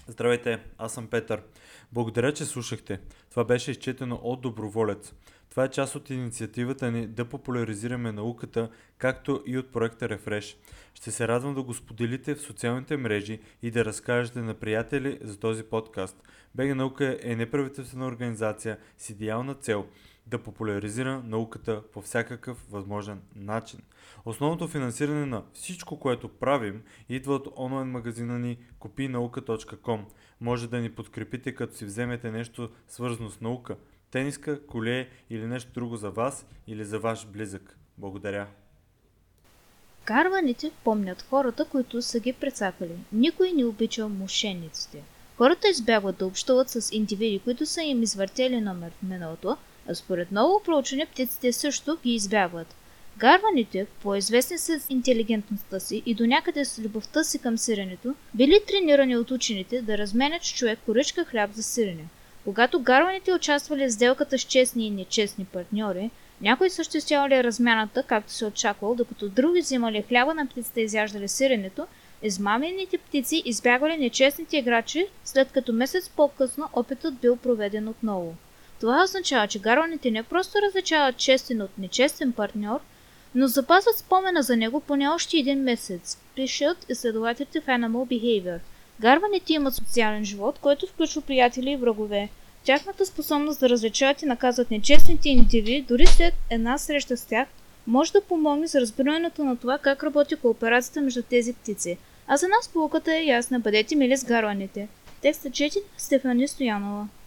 Здравейте, аз съм Петър. Благодаря, че слушахте. Това беше изчетено от доброволец. Това е част от инициативата ни да популяризираме науката, както и от проекта Refresh. Ще се радвам да го споделите в социалните мрежи и да разкажете на приятели за този подкаст. БГ Наука е неправителствена организация с идеална цел да популяризира науката по всякакъв възможен начин. Основното финансиране на всичко, което правим, идва от онлайн магазина ни kupinauka.com. Може да ни подкрепите, като си вземете нещо свързано с наука, тениска, коле или нещо друго за вас или за ваш близък. Благодаря. Карваните помнят хората, които са ги прецакали. Никой не обича мошениците. Хората избягват да общуват с индивиди, които са им извъртели номер в миналото, а според ново проучване птиците също ги избягват. Гарваните, по-известни с интелигентността си и до някъде с любовта си към сиренето, били тренирани от учените да разменят с човек коричка хляб за сирене. Когато гарваните участвали в сделката с честни и нечестни партньори, някои съществявали размяната, както се очаквало, докато други взимали хляба на птицата и изяждали сиренето, измамените птици избягвали нечестните играчи, след като месец по-късно опитът бил проведен отново. Това означава, че гарваните не просто различават честен от нечестен партньор, но запазват спомена за него поне още един месец, пишат изследователите в Animal Behavior. Гарваните имат социален живот, който включва приятели и врагове. Тяхната способност да различават и наказват нечестните индивиди, дори след една среща с тях, може да помогне за разбирането на това как работи кооперацията между тези птици. А за нас поуката е ясна, бъдете мили с гарваните. Текстът четен Стефани Стоянова.